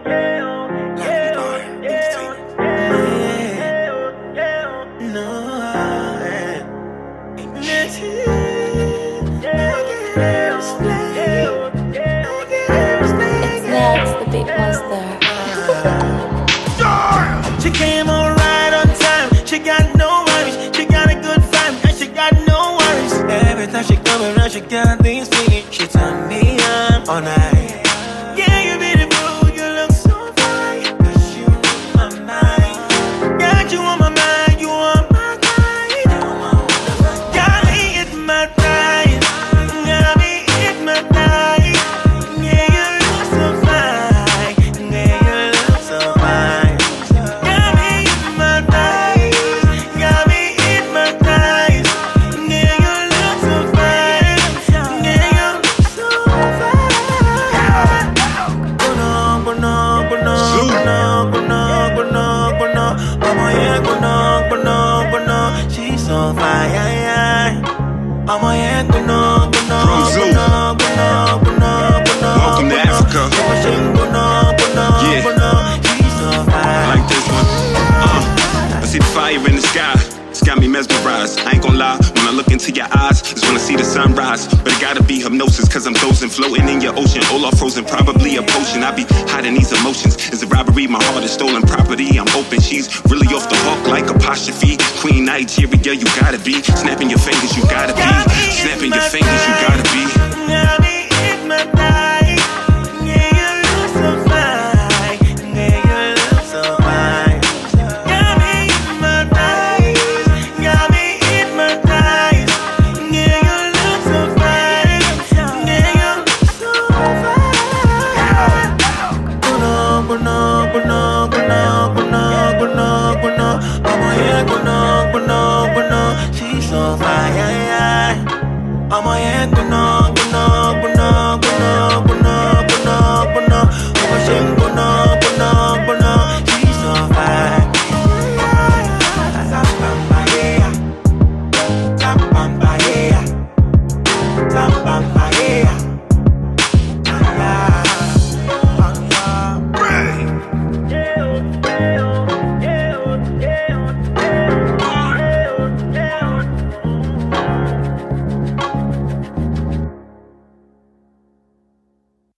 The big monster. She came on right on time. She got no worries. She got a good vibe and she got no worries. Every time she come around, she got these feelings. She turn me on all night. Yeah, you're beautiful. You look so fine. 'Cause you on my mind. Got you on my mind. You on my mind. Got me hypnotized. Got me hypnotized. Yeah, you look so fine. Yeah, you look so fine. Got me hypnotized. Got me hypnotized. Yeah, you look so fine. Yeah, you look so fine. Bono, bono, bono, bono, bono, bono, bono. Mama, yeah, bono, bono, bono. She's so fine. Mama, yeah, bono, bono, bono, bono, bono, bono. Welcome to Africa. Yeah. I like this one. I see the fire in the sky. It's got me mesmerized. I ain't gon' lie, when I look into your eyes, it's when I see the sunrise. But it gotta be hypnosis, cause I'm dozing, floating in your ocean. All off frozen, probably a potion. I be hiding these emotions. It's a robbery, my heart is stolen property. I'm hoping she's really off the hook like apostrophe. Queen Nigeria, you gotta be. Snapping your fingers, you gotta be. Snapping your fingers, you gotta be.